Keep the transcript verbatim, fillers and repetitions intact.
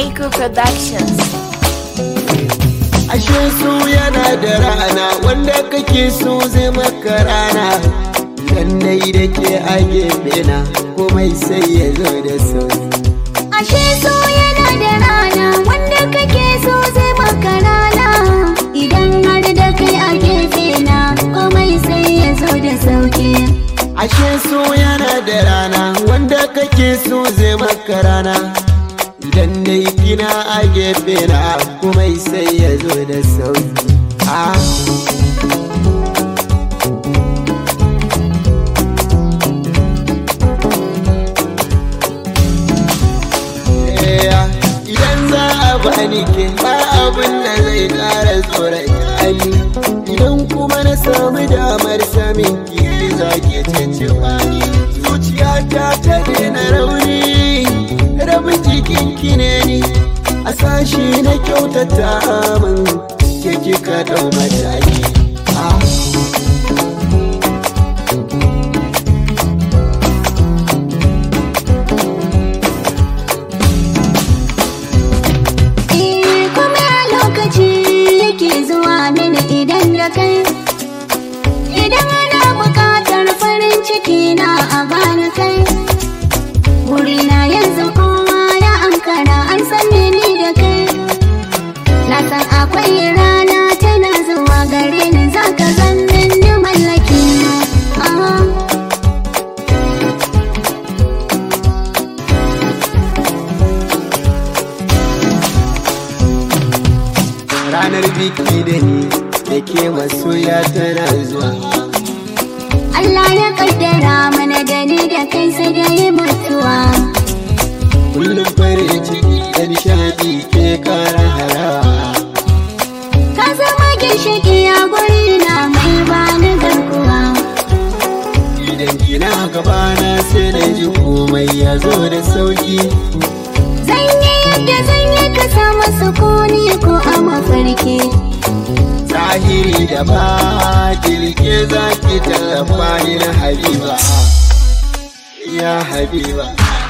Keiko Productions. Ashe so yana da rana, wanda kake so zai maka rana. Idan dai da ke a gefe na, komai sai ya zo da sauki. Ashe so yana da rana, wanda kake so zai maka rana. Idan har da kai a gefe na, komai sai ya zo da sauki. Ashe so yana da rana, wanda kake so zai maka rana. Idan dai kina a gefe na, komai sai ya zo da sauki. Ah. Bani ke ba abin da zai kara tsoron hali. Idan kuma na samu damar samin ki za ki cece bani. Zuciyata ta daina rauni, rabin jikin ki ne ni. A sashi na kyautata min, ke kika dau mataki. Idan da kai, idan ana bukatar farin ciki na a bani kai. Burina yanzu kowa ya ankara, an sani ni da kai. Na san akwai rana tana zuwa gare ni, za ka zannin ni mallaki na. Ranar biki da ni da ke masoya tana zuwa. Allah ya kaddara mana da ni da kai sai da yi mutuwa. Kullum farin ciki da nishadi ke kara harawa. Ka zama ginshiki a guri na mai bani garkuwa. Idan kina gabana sai na ji komai ya zo da sauki. Zan yi yadda zan yi ka samu sukuni ko a mafarki. Zahiri da ba jirge za ki tallafa ni na Habiba, ya Habiba.